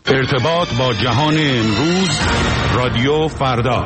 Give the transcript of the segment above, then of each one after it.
ارتباط با جهان امروز، رادیو فردا.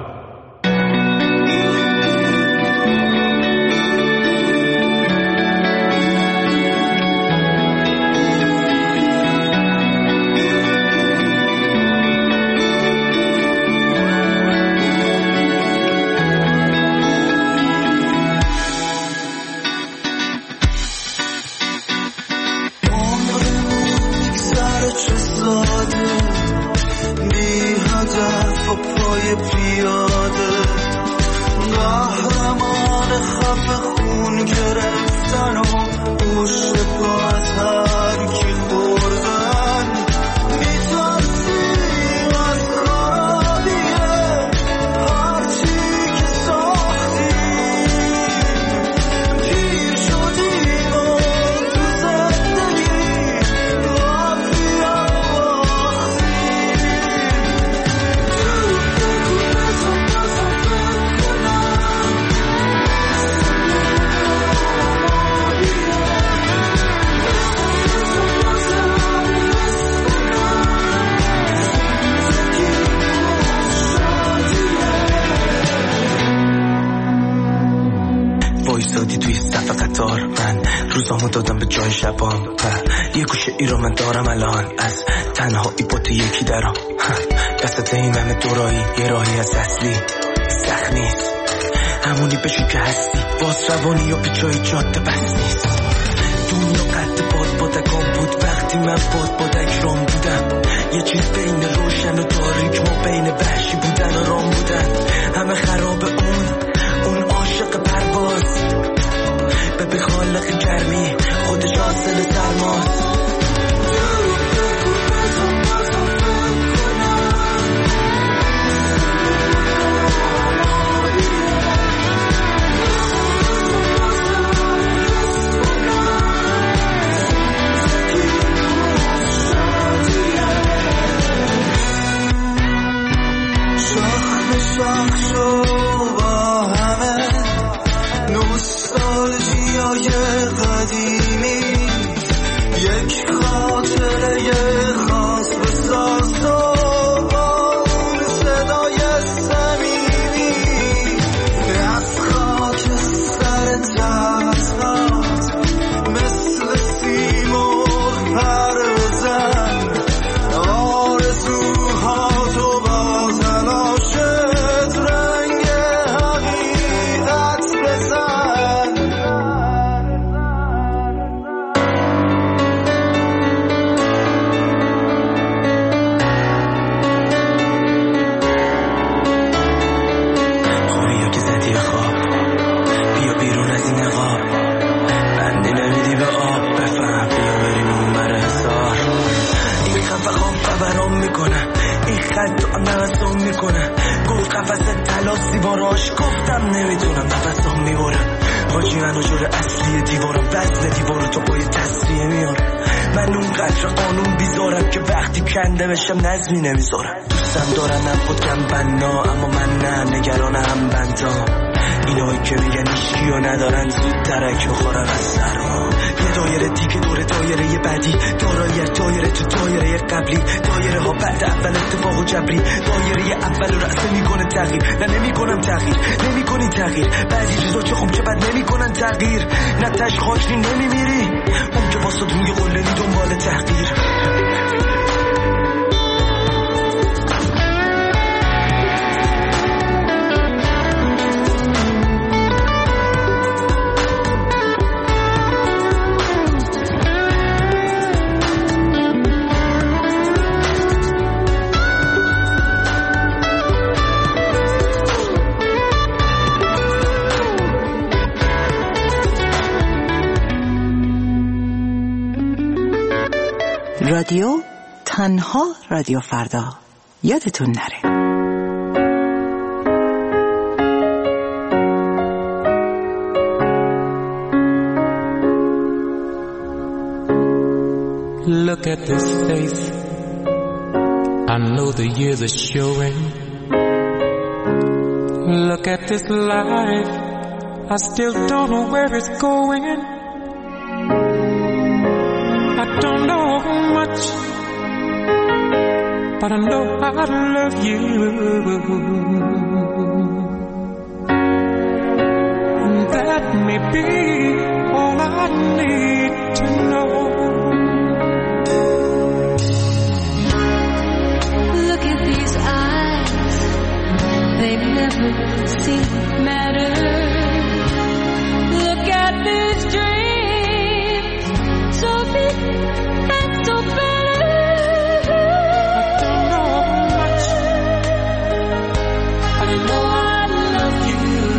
شبام یه گوشه ای رو من دارم الان، از تنهایی با تو یکی درام، دستت این همه دورایی، یه راهی از اصلی سخت نیست، همونی بشی که هستی، باز روانی یا پیچای جاده بس نیست. دنیا قد بادکام بود وقتی من بادک رام بودم، یه چیز بین روشن و تاریک، ما بین وحشی بودن و رام بودن، همه خراب اون عاشق پرواز، به خالق گرمی خودش حاصل سرماست. شاخ شو با همه نوستالژیای قدیمی، یک خاطره خاص بساز تو با اون صدای صمیمی، از خاک سر تسخات مثل سیمرغ پر بزن، آرزوها تو با تلاشت رنگ حقیقت بزن. خوریا که زدی خواب، بیا بیرون از این نقاب، بنده نمیدی به آب، بفهم بیا بریم اون بر حسار. این خفه خواب خبرام میکنه، این خط تو نفسام میکنه، گفت قفص تلاسی باراش، گفتم نمیتونم نفسام میبرم، حاجی منو جور اصلی دیوارم، وزن دیوارو تو پای تصریه میارم، من اون قدر قانون بیزارم که وقتی کنده بشم نظمی نمیذارم، دوستم دارن خودم بنا اما من نه، نگران هم بندام، اینایی که میگن ایشکی و ندارن زود درک بخورن از سرما. یه دایره دیگه دور دایره بعدی، دایره تو دایره قبلی، دایره ها بعد اول اتفاق و جبری، دایره اول رو اصلا میکنه تغییر، نه نمیکنم تغییر، نمیکنی تغییر، بعضی چیزا چه خوب که بد نمیکنن تغییر، نه تش خاطری نمیمیری، اون که واسه روی قللی دنبال تحقیر. رادیو تنها رادیو فردا، یادتون نره. Look at this face, I know the years are showing. Look at this life, I still don't know where it's going. I don't know much, but I know I love you. That may be all I need to know. Look at these eyes, they never seem to matter. Look at these dreams, so big and so better. I don't know much, but I know I love you.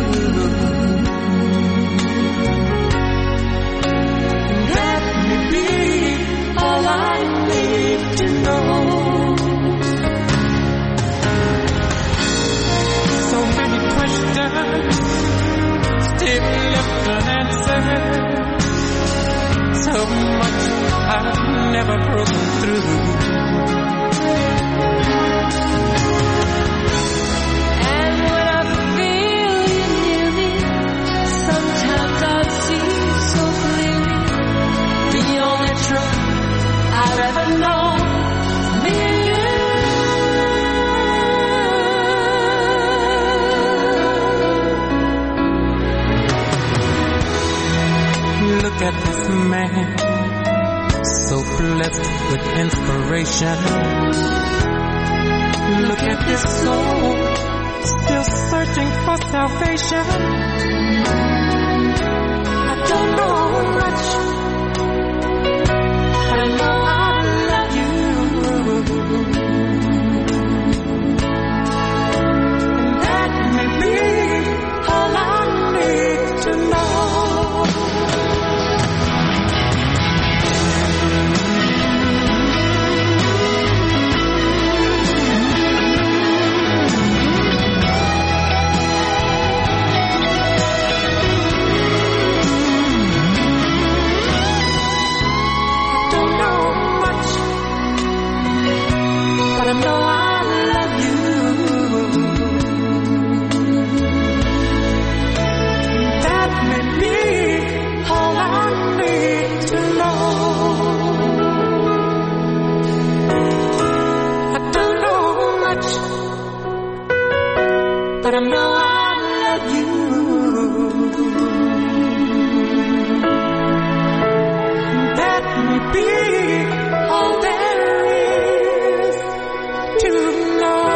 That may be all I need to know. So many questions still left unanswered. So much I've never broken through. And when I feel you near me, sometimes I see so clearly the only truth I've ever known. Me and you. Look at this man, so blessed with inspiration. Look at this soul, still searching for salvation. I don't know much, but I know I love you. And that may be all I need to know. But I know I love you. That may be all I need to know. I don't know much, but I know I love you. That may be all there is to know.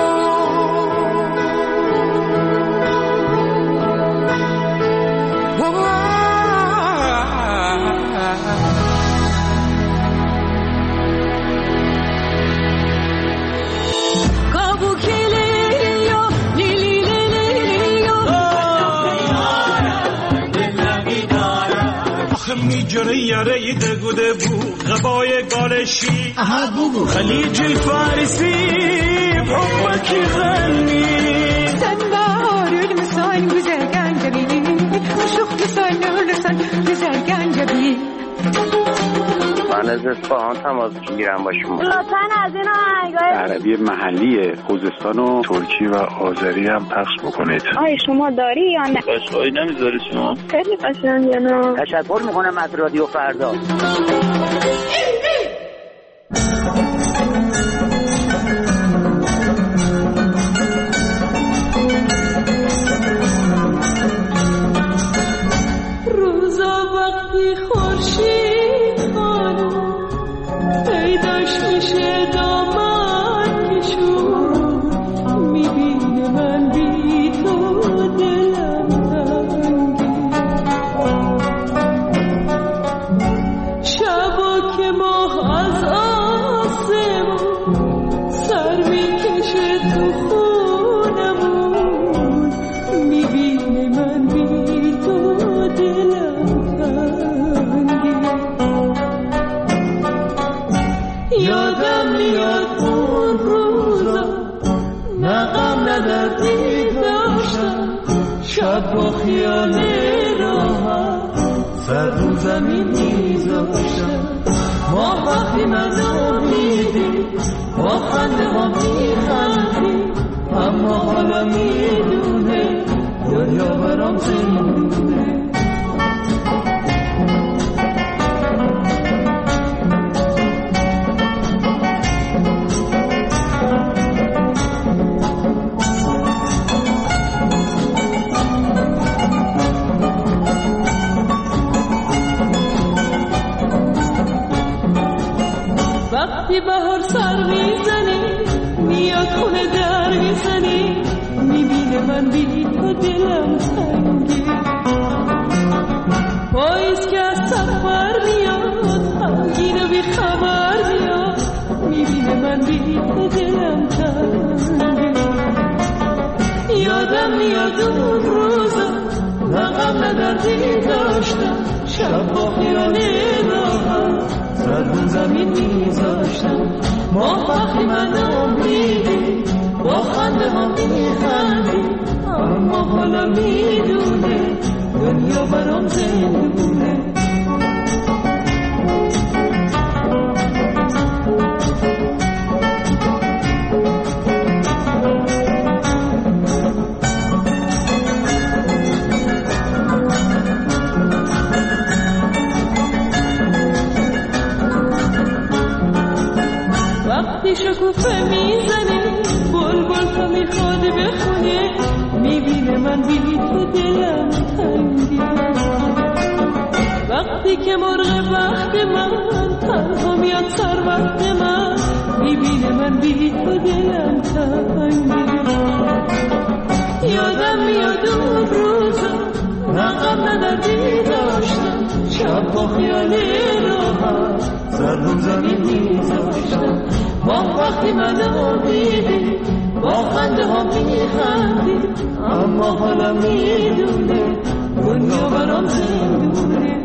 میجره یاره دگو دبو غبای گالشی خلیج الفارسي بحبك يغني سنبار المسان güzelgen جبين شوخ لسان لسان güzelgen جبين من از اصفهان تماس میگیرم با شما. لطفاً از این آهنگای عربی محلی خوزستان و ترکی و آذری هم پخش بکنید. آیا شما داری یا نه؟ قشقایی نمیذاری شما؟ خیلی قشنگه نه؟ تشکر میکنم از رادیو فردا. روزا وقتی خورشید خانم پیداش میشه دامن کشون میبینه من بی تو دلم تنگی شبا که ماه از آسمون سر میکشه تو خونمون میبینه من بی تو دلم تنگی یادم میاد اون روزا نه غم نه دردی داشتم شب با خیال راحت سر رو زمین میذاشتم ما وقتی منو میدی با خنده ها میخندی اما حالا میدونه دنیا برام زندونه وقتی بهار سر میزنی میاد خونه در میزنی میبینه من بی تو دلم تنگی پاییز که از سفر میاد غمگین و بی خبر میاد میبینه من بی تو دلم تنگی یادم میاد اون روزا من غم ندردی داشتم شب با خیال راحت سر رو زمین میذاشتم ما وقتی منو میدی با خنده ها میخندی اما حالا میدونه دنیا برام زندونه وقتی شکوفه میزنی بلبل تو میخواد بخونه میبینه من بی تو دلم تنگی وقتی که مرغ وقت من تنها میاد سر وقت من میبینه من بی تو دلم تنگی یادم میاد اون روزا من غم ندردی داشتم شب با خیال راحت سر رو زمین میذاشتم ما وقتی منو دیدی با خنده ها میخندی اما حالا میدونه دنیا برام زندونه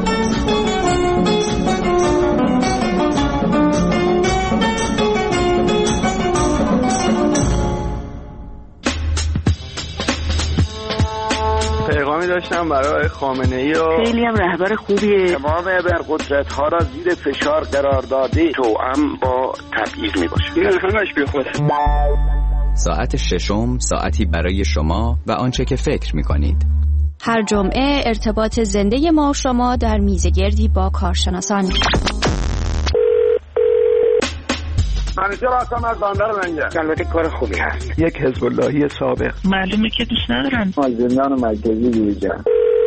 پیغامی داشتم برای خامنه‌ای و خیلی هم رهبر خوبیه تمام قدرت ها را زیر فشار قرار داده توأم با تبعیض میباشه این همش بی خوده. ساعت ششم ساعتی برای شما و آنچه که فکر میکنید. هر جمعه ارتباط زنده ما و شما در میزگردی با کارشناسان. منیجر هستم از بندر منجر. البته کار خوبی هست. یک حزب اللهی سابق. معلومه که دوست ندارم. زندان مرکزی بیرجان.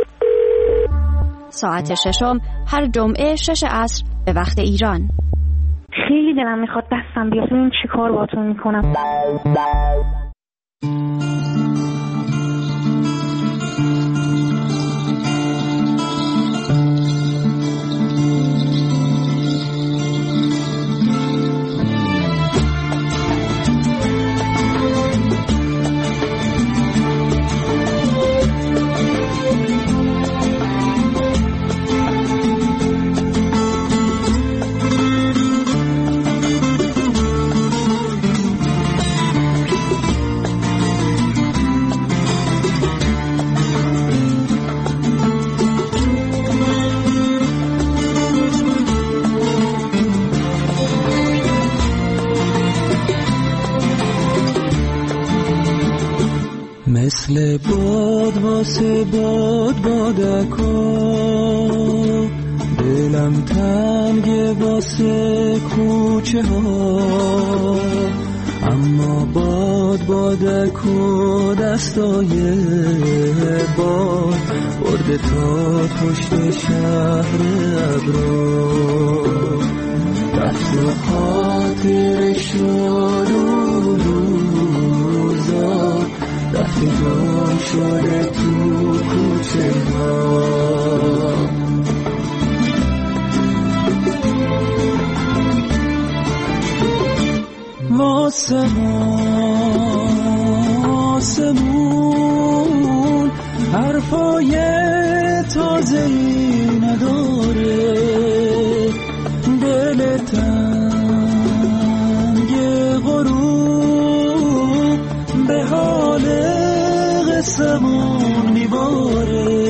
ساعت ششم هر جمعه 6 عصر به وقت ایران. خیلی دلم میخواد دستم بیاد ببینم چی کار باهاتون میکنم. مثل باد واسه باد بادکا دلم تنگ واسه کوچه ها اما باد بادکو دستای باد برده تا پشت شهر ابرو رفت و خاطرش رو روزا رفتی گم شده تو کوچه ها آسمون حرفای تازه‌ای نداره دل تنگ غروب به حال قصمون میباره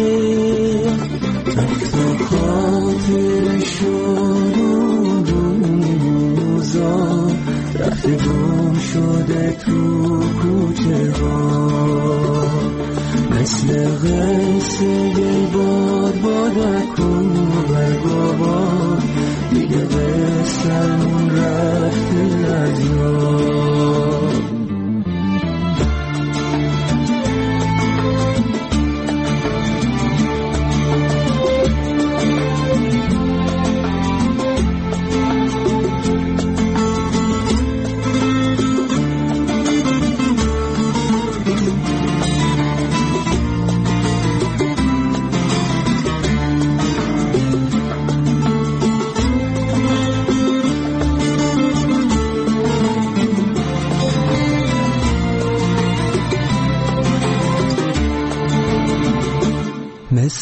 تخت خاطر شد روزا رفته گم شده تو کوچه ها مثل قصه باد بادکن برگا باد دیگه قصه‌مون رفته از یاد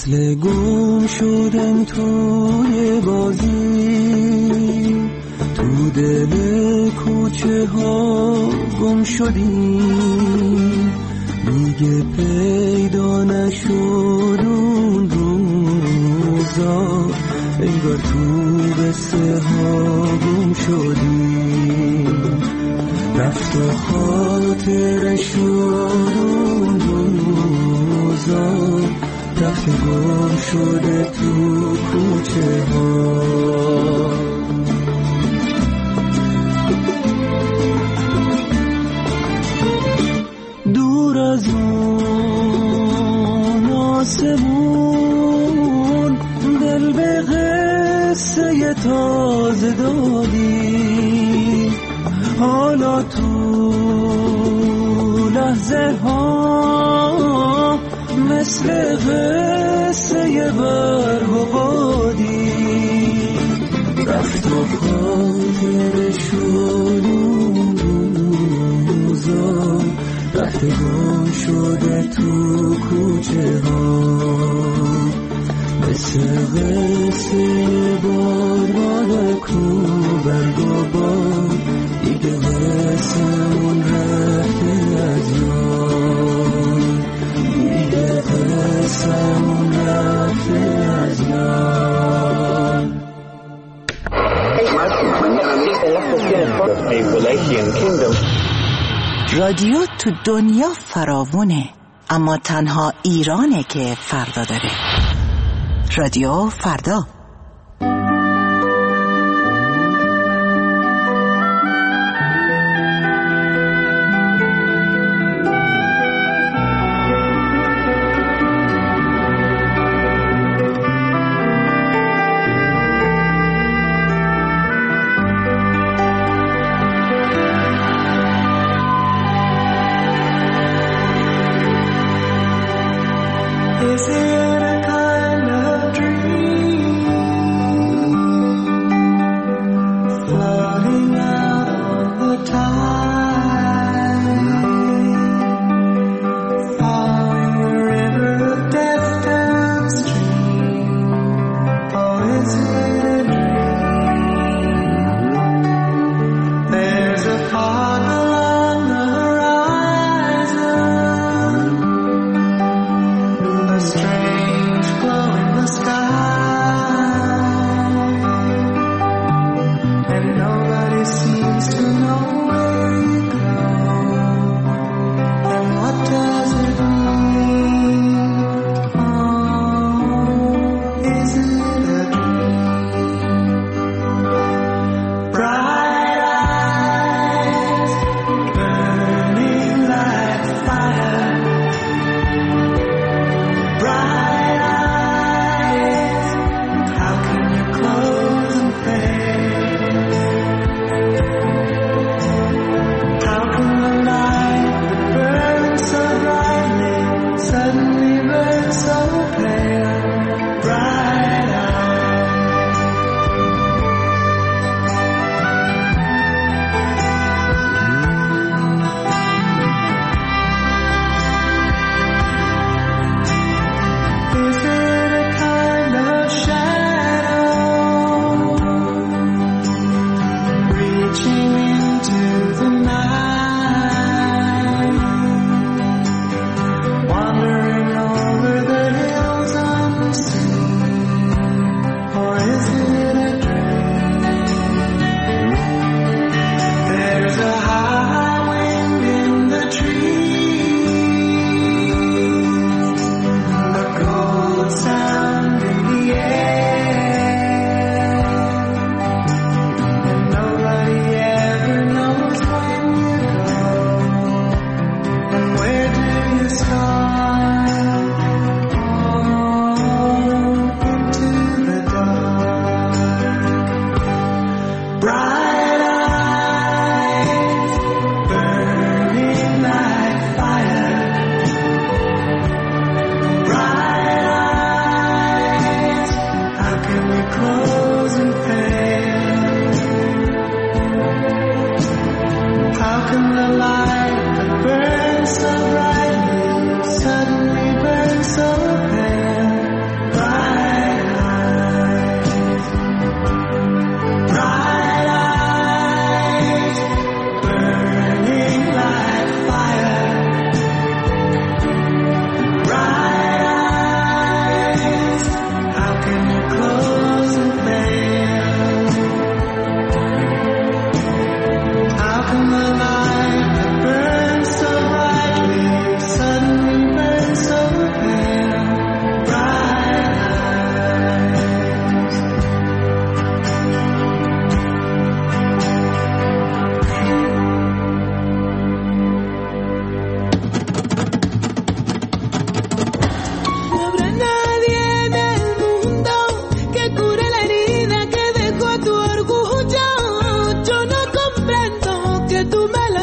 مثل گم شدن توی بازی، تو دل کوچه ها گم شدیم، دیگه پیدا نشد اون روزا، انگار تو قصه ها گم شدیم، رفت و خاطر شد اون روزا، رفت گم شده تو کوچه ها. دور از اون آسمون دل به قصه تازه دادی، حالا تو لحظه ها مثل قصه برق و بادی، رفت و خاطر شد اون روزا، رفت گم شده تو کوچه ها، مثل قصه باد کو برگ و باد، دیگه قصه اون رفته از یاد، دیگه قصه اون رفته از یاد. رادیو تو دنیا فراوونه، اما تنها ایرانه که فردا داره. رادیو فردا. Is it a kind of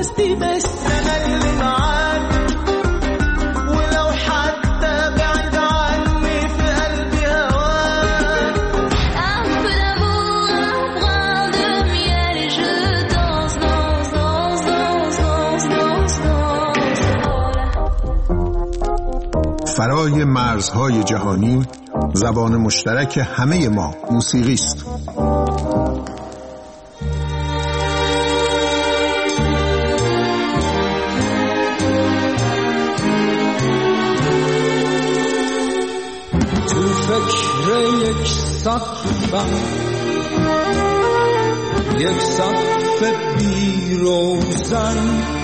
قصدي بس أنا اللي معاك، ولو حتى بعيد عني في قلبي هواك. Un peu d'amour, un brin de miel et je danse, danse, danse, danse, danse, danse, danse. فرای مرزهای جهانی زبان مشترک همه ما موسیقی است. تو فکر یک سقفم، یک سقف بی روزن،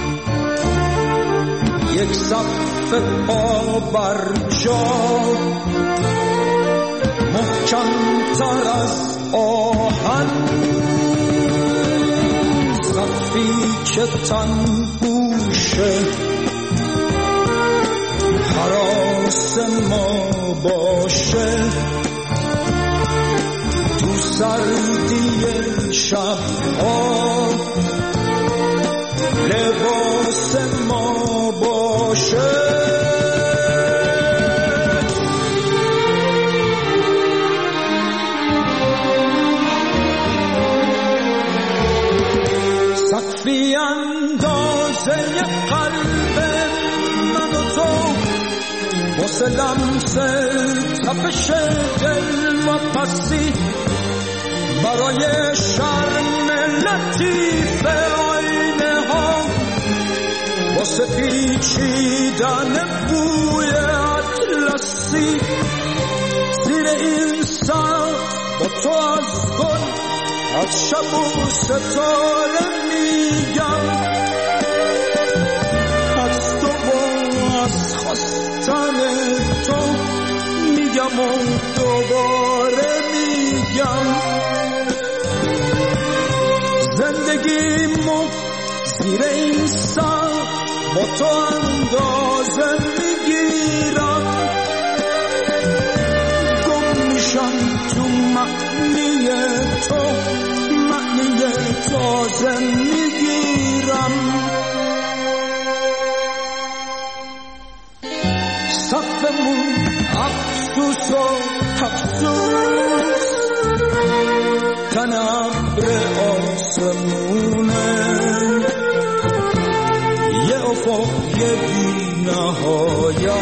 یک سقف پا بر جا، محکم تر از آهن، سقفی که تن گوشه حراس ما باشه، تو سردی شبها لباس ما باشه. سقفی اندازه قلب من و تو، واسه لمس تپش دل و پسی، برای شرم لطیف آینه ها، واسه پیچیدن بوی اطلسی، زیر این سقف با تو از گل، از شب و ستاره میگم، از تو و از خواستن تو میگم و دوباره میگم، زندگیمو زیر این سقف با تو اندازه میگیرم، گم میشم تو معنی تو، معنی تازه میگیرم. سقفمون افسوس و افسوس، تن ابر آسمونه، یه افق یه بی نهایت،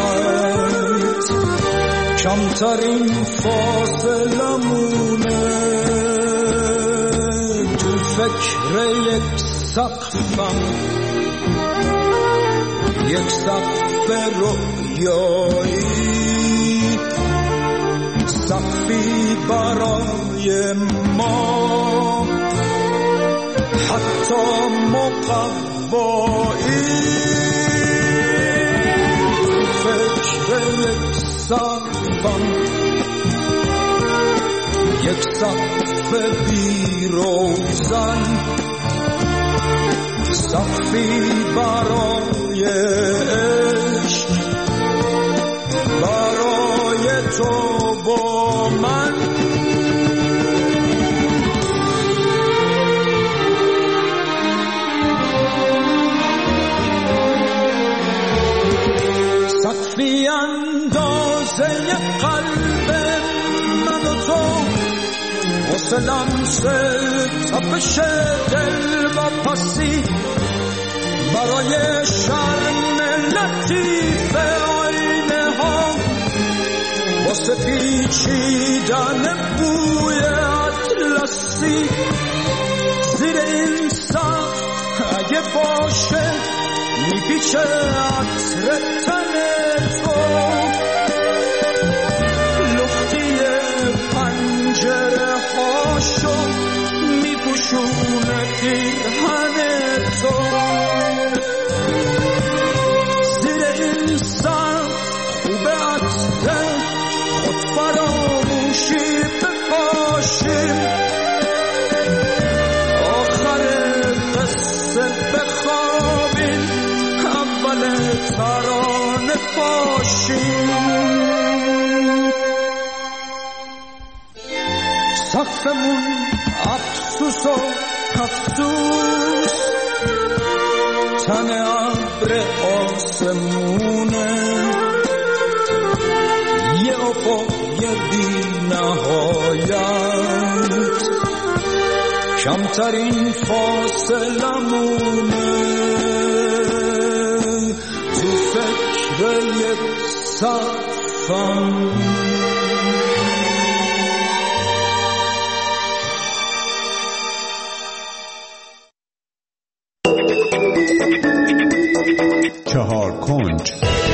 کمترین فاصلمونه. تو فکر یک سقفم، یک سقف رویایی، سقفی برای ما، حتی مقوایی. فکر یک سقفم، یک سقف بی روزن، سقفی برای عشق، برای تو با من. سقفی اندازه قلب من و تو، واسه لمس تپش دل و پسی، برای شرم لطیف آینه ها، واسه پیچیدن بوی اطلسی، زیر این سقف اگه باشه میپیچه عطر تن تو، لختی پنجره هاشو میپوشونه پیرهن تو، زیر این سقف خوب عطر خود فراموشی بپاشیم، آخر قصه بخوابیم، اول ترانه پاشیم. سقفمون افسوس و افسوس، تن ابر آسمونه یه افق بی نهایت کمترین فاصلمونه تو فکر یک صفم چهار کنج.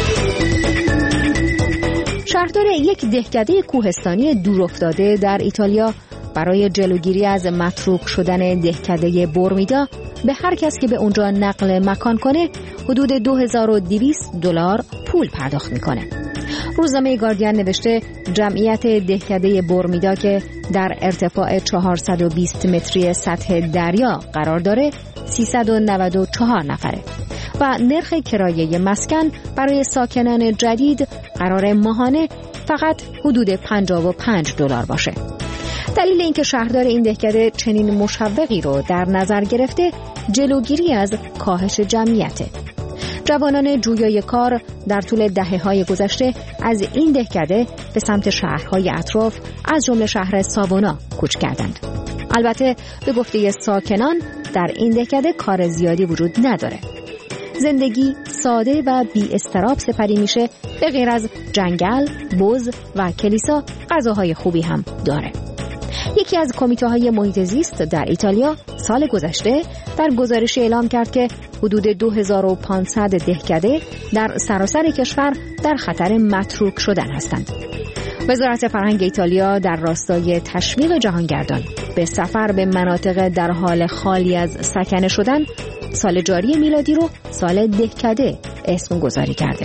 شهردار یک دهکده کوهستانی دورافتاده در ایتالیا برای جلوگیری از متروک شدن دهکده برمیدا به هر کس که به اونجا نقل مکان کنه حدود $2200 پول پرداخت میکنه. روزنامه گاردین نوشته جمعیت دهکده برمیدا که در ارتفاع 420 متری سطح دریا قرار داره 394 نفره و نرخ کرایه مسکن برای ساکنان جدید قرار ماهانه فقط حدود $55 باشه. دلیل اینکه شهردار این دهکده چنین مشوقی رو در نظر گرفته جلوگیری از کاهش جمعیته. جوانان جویای کار در طول دهه‌های گذشته از این دهکده به سمت شهرهای اطراف از جمله شهر ساوانا کوچ کردند. البته به گفته ساکنان در این دهکده کار زیادی وجود نداره. زندگی ساده و بی اضطراب سپری میشه، به غیر از جنگل، بز و کلیسا غذاهای خوبی هم داره. یکی از کمیته‌های محیط زیست در ایتالیا سال گذشته در گزارشی اعلام کرد که حدود 2500 دهکده در سراسر کشور در خطر متروک شدن هستند. وزارت فرهنگ ایتالیا در راستای تشویق جهانگردان به سفر به مناطق در حال خالی از سکنه شدن سال جاری میلادی رو سال دهکده اسم گذاری کرده.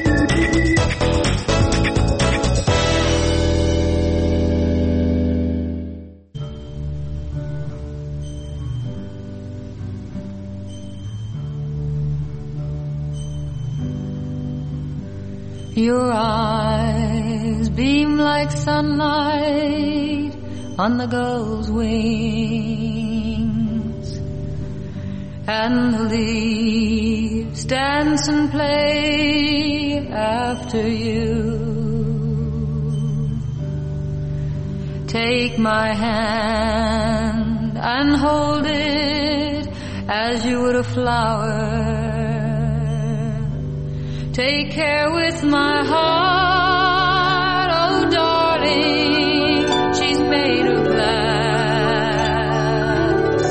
Your eyes beam like sunlight on the gull's wings, and the leaves dance and play after you. Take my hand and hold it as you would a flower. Take care with my heart, oh darling, she's made of glass.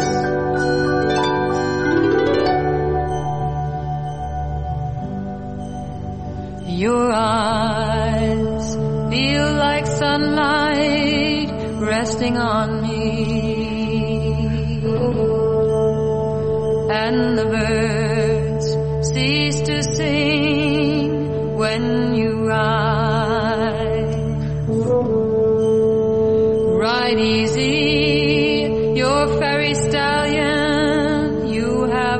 Your eyes feel like sunlight resting on me, and the birds cease to sing when you ride. Ride easy, your fairy stallion you have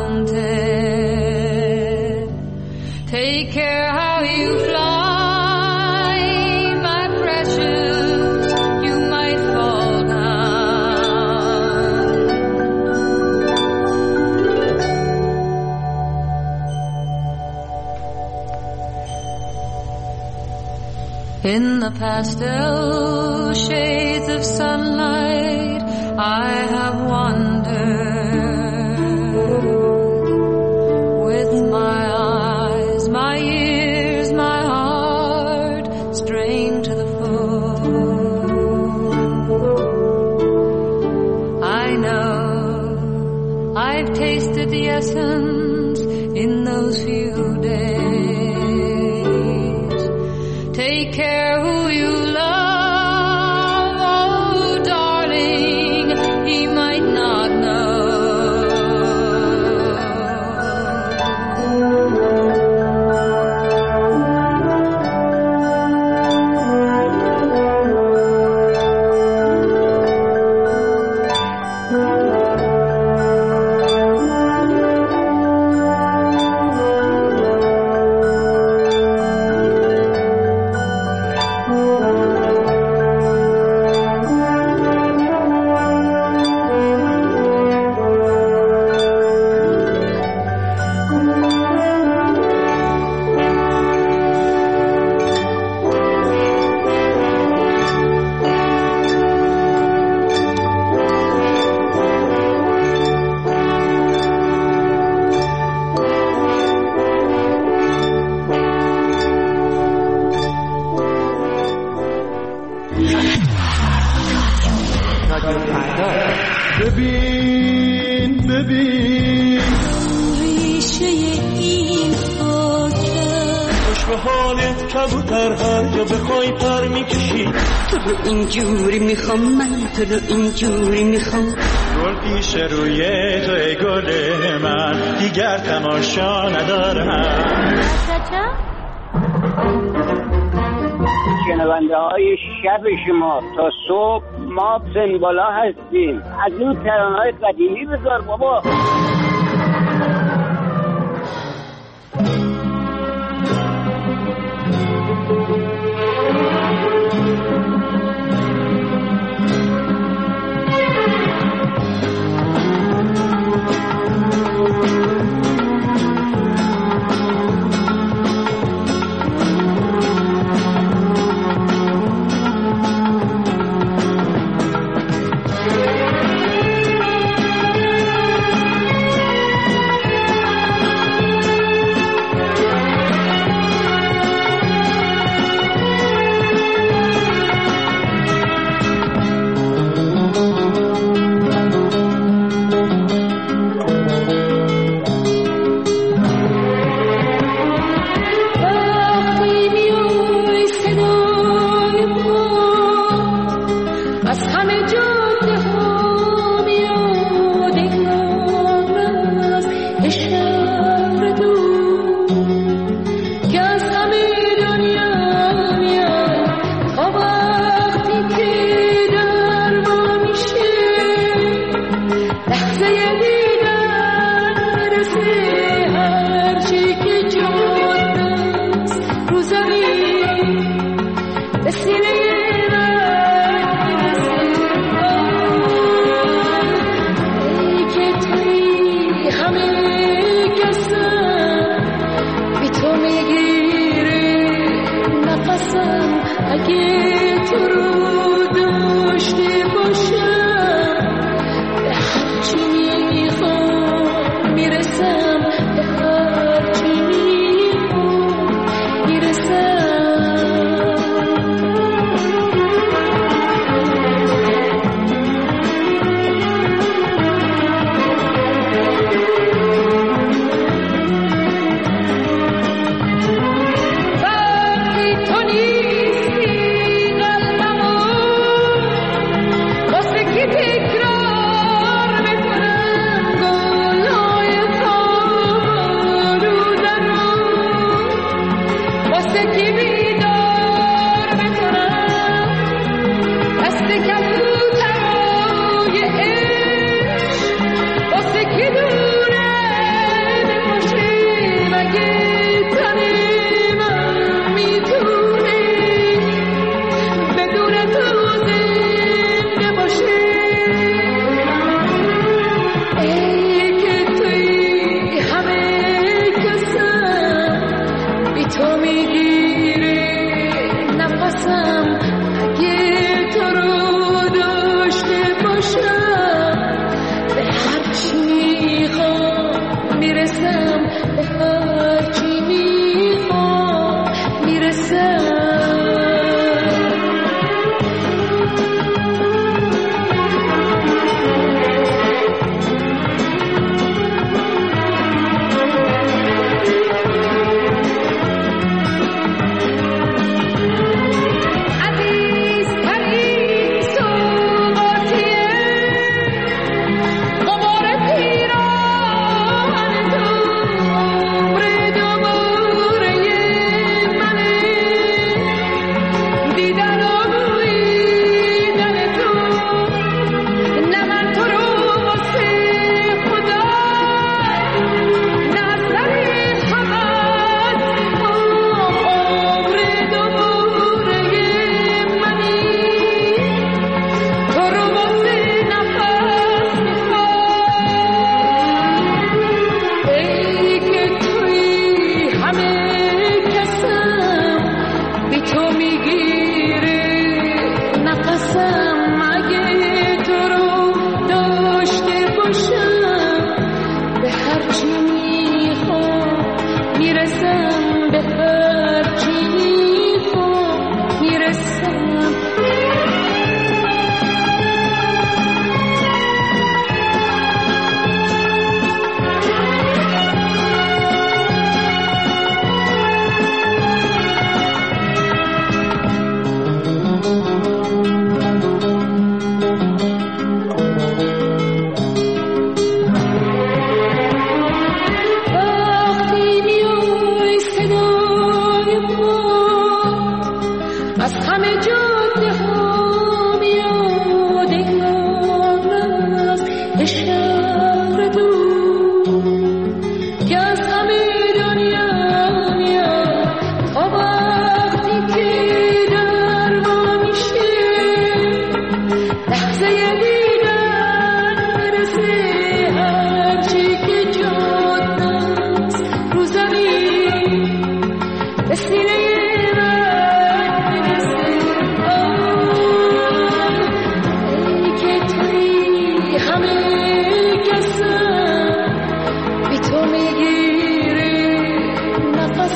mounted. Take care how you fly, my precious, you might fall down. In the pastel shades of sunlight, I have wandered with my eyes, my ears, my heart strained to the full. I know I've tasted the essence in those few days. Take care who you love, oh darling, he might not know. این خاکم. خوش به حالت کبوتر هر جا بخوای پر میکشی. تو رو اینجوری میخوام من، تو رو اینجوری میخوام. گل پیش روی تو ای گل من، دیگر تماشا ندارم. شنونده های شب شما تا صبح ما سنبالا هستیم. از این ترانه‌های قدیمی بذار بابا.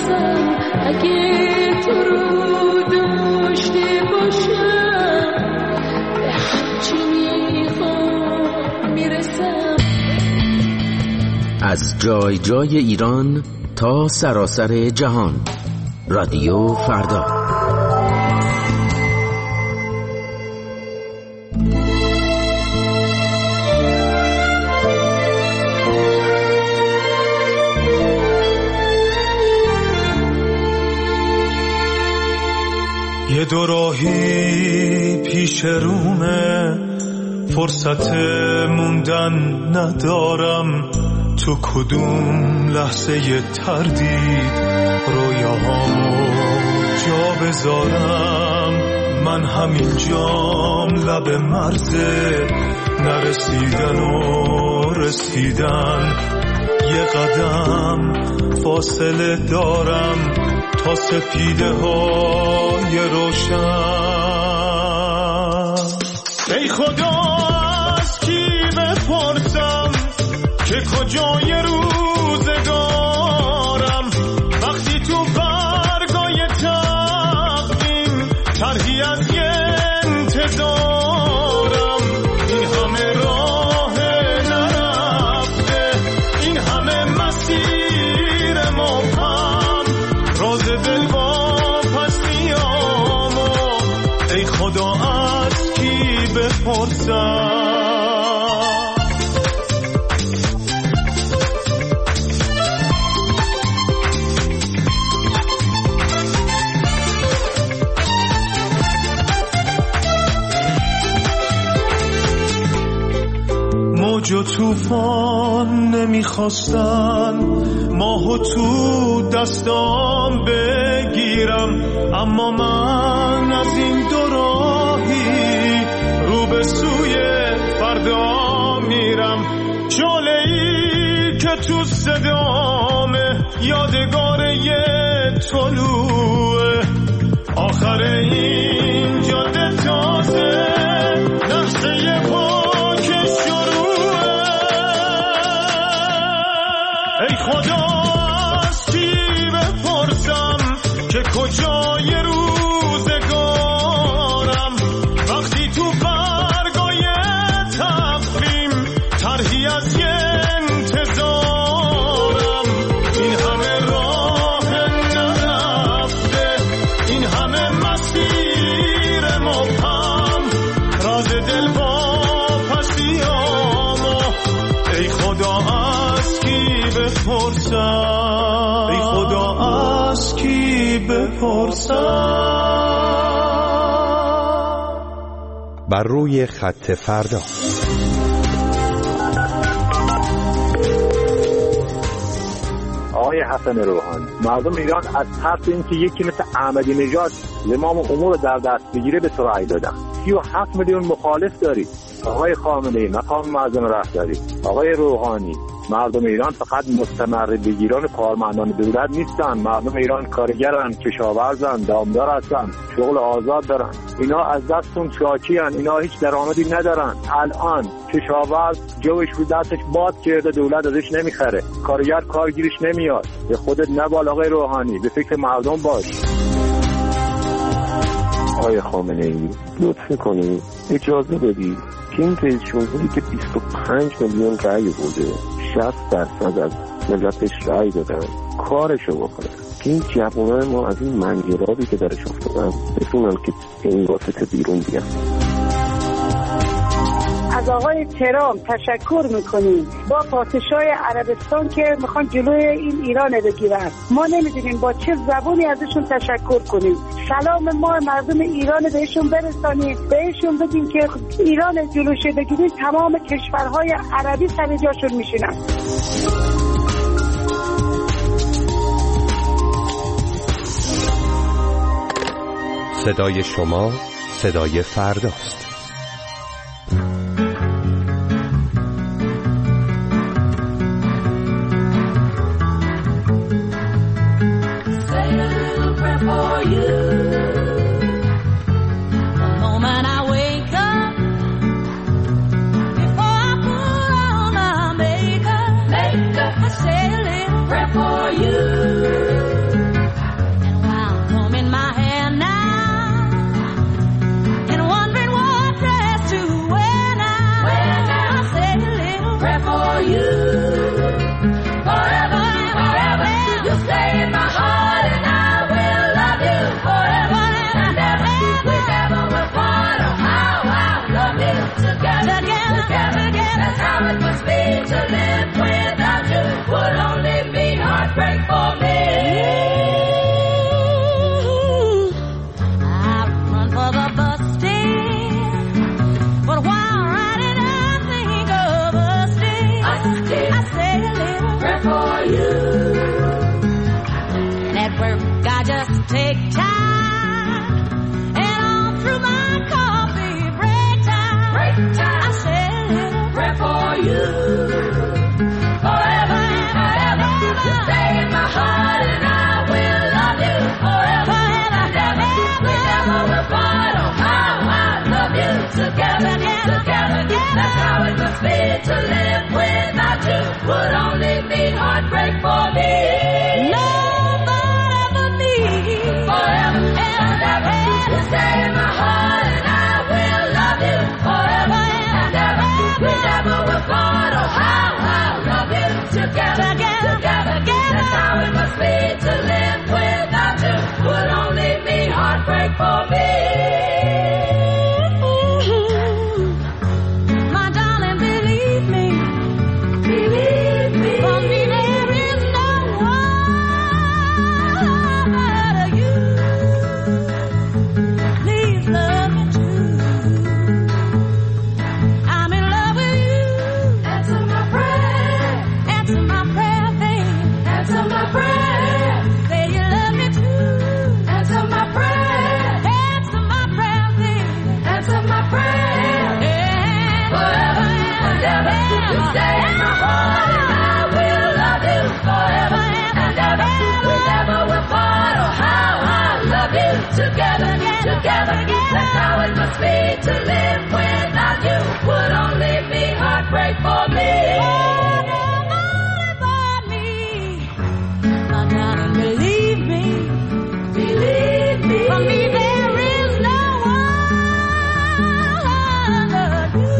میرسم اگه تو رو داشته باشم به هرچی میخوام میرسم. از جای جای ایران تا سراسر جهان، رادیو فردا. یه دوراهی پیش رومه، فرصت موندن ندارم، تو کدوم لحظه تردید رویاهامو جا بذارم. من همین جام لب مرزه، نرسیدن و رسیدن، یه قدم فاصله دارم تا سپیده های روشن. ای خدا از کی بپرسم که کجای روزگارم، وقتی تو برگای تقویم طرحی از یه انتظارم. این همه راه نرفته، این همه مسیر مبهم، راز دل با پسیامو ای خدا از کی بپرسم. موج و طوفان نمیخواستن ماهو تو دستام بگیرم، اما من از این دوراهی رو به سوی فردا میرم. شعله‌ای که تو صدامه یادگار یه طلوعه، آخر این جاده تازه نقشه پاک شروعه. ای خدا از کی بپرسم که کجای روزگارم، وقتی تو برگای تقویم طرحی از یه انتظارم. این همه راه نرفته، این همه مسیر مبهم، راز دل با پسیامو ای خدا از کی بپرسم، ای خدا از کی بپرسم. بر روی خط فردا. آقای حسن روحانی، مردم ایران از ترس اینکه یکی مثل احمدی نژاد زمام امور در دست بگیره به تو رأی دادن. 37 میلیون مخالف داری. آقای خامنه‌ای، مقام معظم رهبری، آقای روحانی، مردم ایران فقط مستمر بگیران کارمندان دولت نیستن. مردم ایران کارگرن، کشاورزن، دامدار هستن، شغل آزاد دارن. اینا از دستون شاکی هن. اینا هیچ درآمدی ندارن. الان کشاورز جوش رو دستش باد کرده، دولت ازش نمیخره. کارگر کارگیرش نمیاد. به خودت نبال آقای روحانی، به فکر مردم باش. آقای خامنه‌ای، لطف کنی اجازه بدی که این رئیس جمهوری که 25 میلیون رأی برده، 60% از ملتش رأی دادن، کارشو بکنه که این جوانان ما از این منجرابی که درش افتادن بتونن که این واسطه بیرون بیان. از آقای ترامپ تشکر میکنیم با پادشاه عربستان که میخوان جلوی این ایران بگیرن. ما نمیدونیم با چه زبانی ازشون تشکر کنیم. سلام ما مردم ایران بهشون برسانیم، بهشون بگیم که ایران جلوشه بگیریم، تمام کشورهای عربی سر جاشون میشینن. صدای شما صدای فرداست. would only be heartbreak for me. No, forever me, forever and ever. You stay in my heart and I will love you forever and ever. We never will part. Oh, how love you together. That's how it must be to live without you. Would only be heartbreak for me. My darling, believe me. For me there is no one but you. Please love me too. I'm in love with you. Answer my prayer. Answer my prayer, babe. Answer my prayer. Say you love me too. Answer my prayer. Answer my prayer, babe. Answer my prayer. Forever and ever. You stay in my heart and I will love you forever and ever. We never will part. Oh, how I love you together. That's how it must be to live without you. Would only be heartbreak for me. My darling, believe me. For me there is no one but you.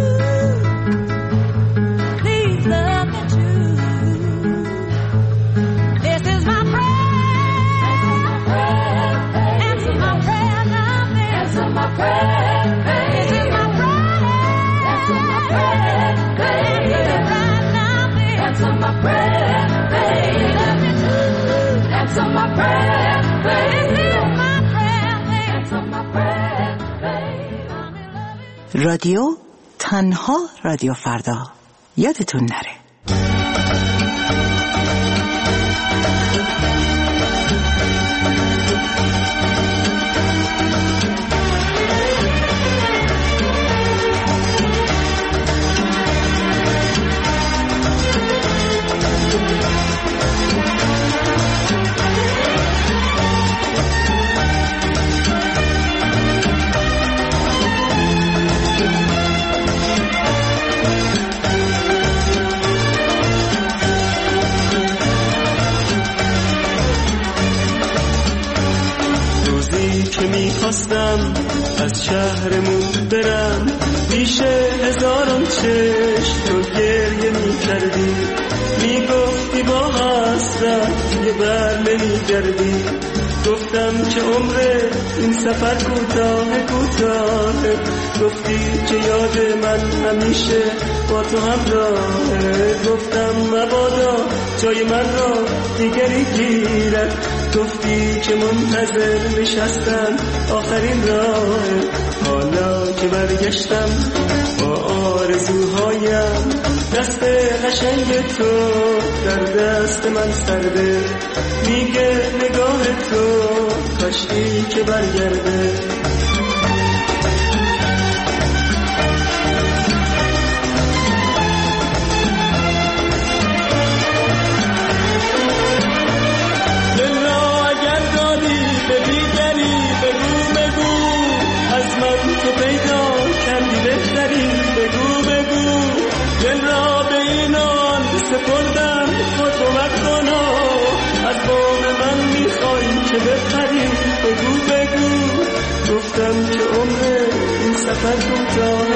Please love me too. This is my prayer. Answer my prayer now, baby. Answer my prayer. This is my prayer. Answer my prayer. Answer it right now, baby. Answer my prayer. Baby, love me too. Answer my prayer. This is my prayer. Answer my prayer. رادیو تنها رادیو فردا. یادتون نره. که میخواستم از شهرمون برم پیش هزاران چشم تو گریه میکردی میگفتی با حسرت دیگه بر نمیگردی گفتم که عمر این سفر کوتاه گفتی که یاد من همیشه با تو همراهه گفتم مبادا جای من را دیگری گیرد گفتی که منتظر نشستم آخرین راه حالا که برگشتم با آرزوهایم دست قشنگ تو در دست من سرده میگه نگاه تو کاشکی که برگرده تو پیدا کردی بهتری بگو دل را به اینان سپردم خود کمک کنا از بام من میخوای که بپری بگو گفتم که عمر این سفر کوتاه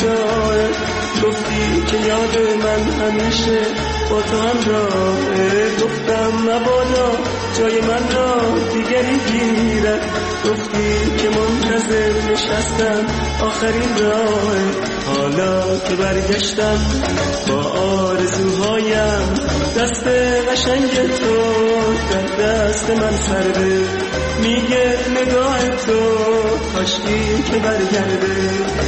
گفتی که یاد من همیشه با تو همراهه گفتم مبادا جای من را دیگری گیرد گفتی که منتظر نشستم آخرین راه حالا که برگشتم با آرزوهایم دست قشنگ تو در دست من سرده میگه نگاه تو کاشکی که برگرده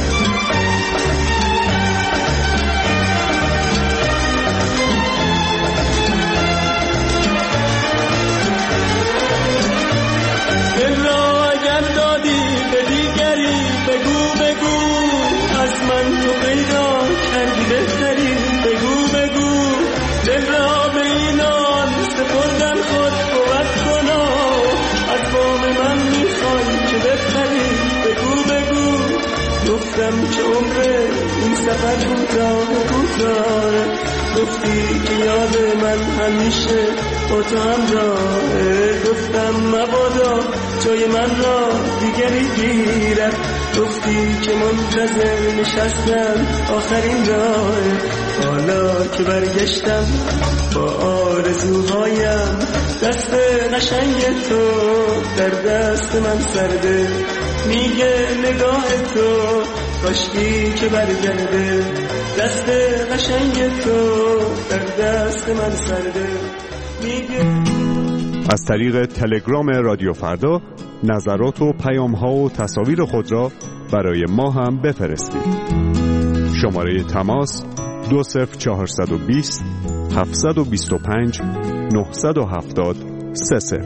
من تو پیدا کردی بهتری بگو دل را به اینان سپردن خود قوت کنا از بام من میخوای که بپری بگو گفتم که عمر این سفر کوتاه گفتی که یاد من همیشه با تو همراهه. گفتم مبادا جای من را دیگری گیرد. گفتی که منتظر نشستم آخرین راهه. حالا که برگشتم با آرزوهایم، دست قشنگ تو در دست من سرده. میگه نگاه تو کاشکی که برگرده. دست قشنگ تو در دست من سرده. میگه از طریق تلگرام رادیو فردا نظرات و پیام‌ها و تصاویر خود را برای ما هم بفرستید. شماره تماس 20420 725 970 30.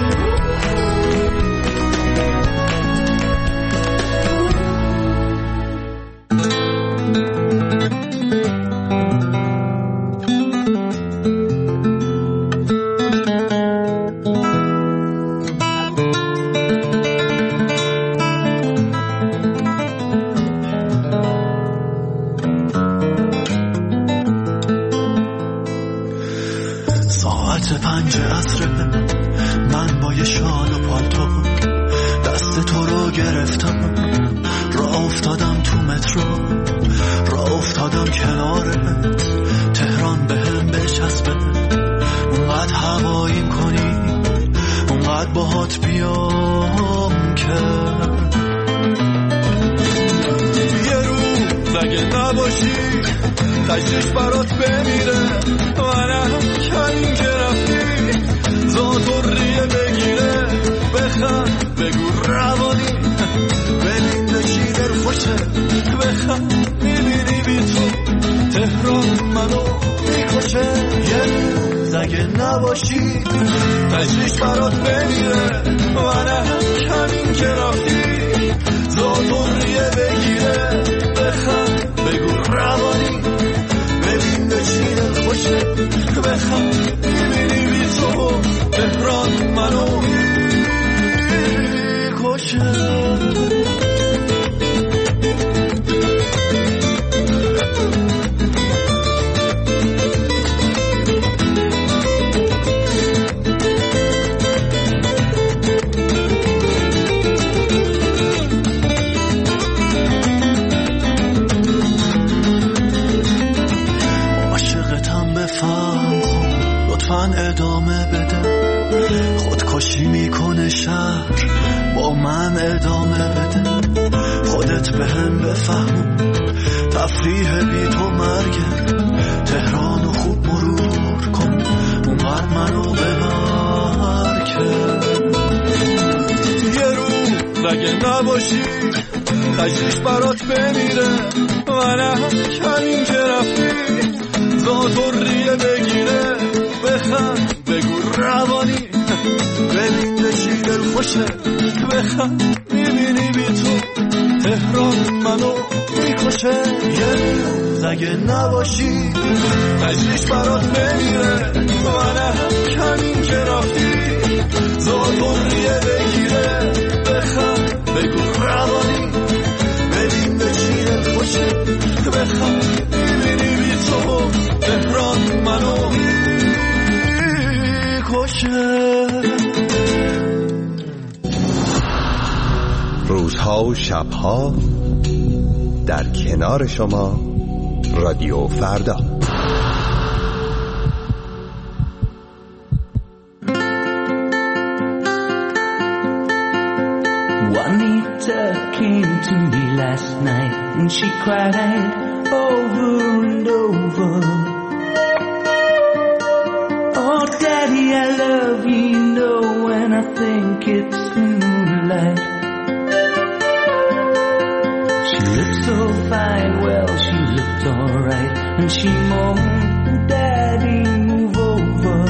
ادامه بده. خودکشی میکنه شهر، با من ادامه بده. خودت بهم بفهم تفریح بی تو مرگه. تهرانو خوب مرور کن، اونقدر منو ببر که یه رو لگه نباشی خشیش برات بمیره. منم همین که رفتی زاتوریه بگیره. بخند بگو روانی ببین چی دل خوشه. بخند میبینی بی تو تهران منو میکشه. یه زگه نباشی خشیش برات بمیره. منم همین که رفتی زاتوریه بگیره. بخند بگو روانی ببین چی دل خوشه. بخند میبینی بی تو تهران منو روزها و شبها در کنار شما رادیو فردا. Juanita came to me last night and she cried over and over. Oh, Daddy, I love you, you know, and I think it's the moonlight. She looked so fine, well, she looked alright, and she moaned, Daddy, move over.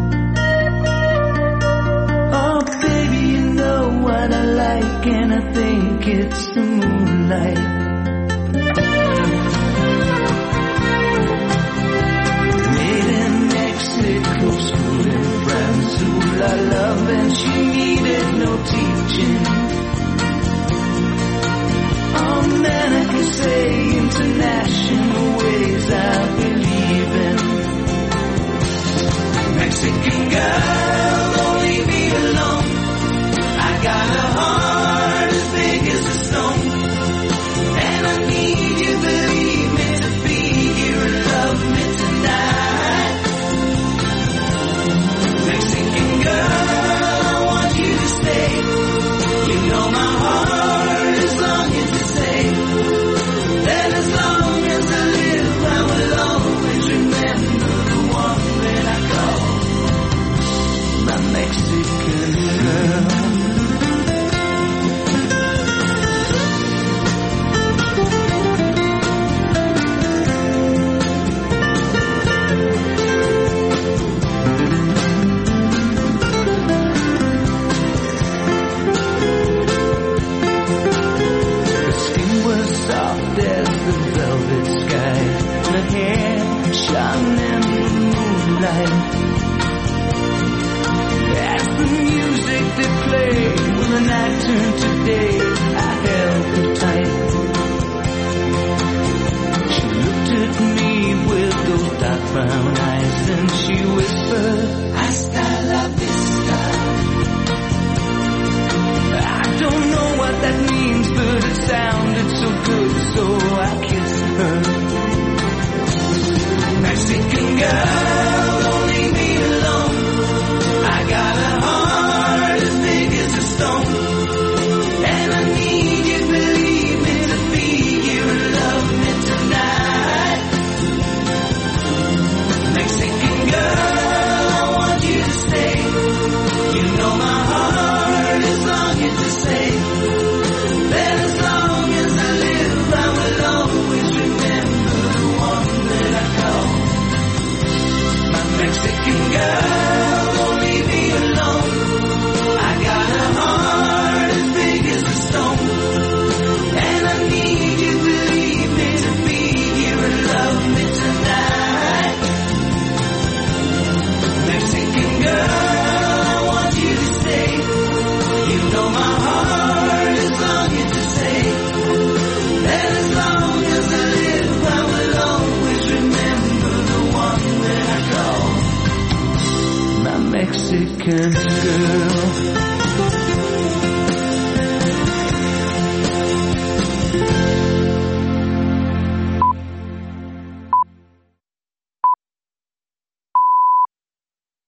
Oh, baby, you know what I like, and I think it's the moonlight. I love and she needed no teaching. Oh man, I can say international ways I believe in. night. As the music did play, when the night turned to day, I held her tight. She looked at me with those dark brown eyes, and she whispered, "Hasta la vista." I don't know what that means, but it sounded so good, so I kissed her. Mexican girl, don't leave me alone. I got a heart as big as a stone, and I need you, believe me, to be here and love me tonight. Mexican girl, I want you to stay. You know my heart is longing to say that as long as I live, I will always remember the one that I call my Mexican girl. Don't leave me alone. I got a heart as big as a stone, and I need you, believe me, to be here and love me tonight. Mexican girl, I want you to stay. You know my heart is longing to say that as long as I live, I will always remember the one that I call my Mexican girl.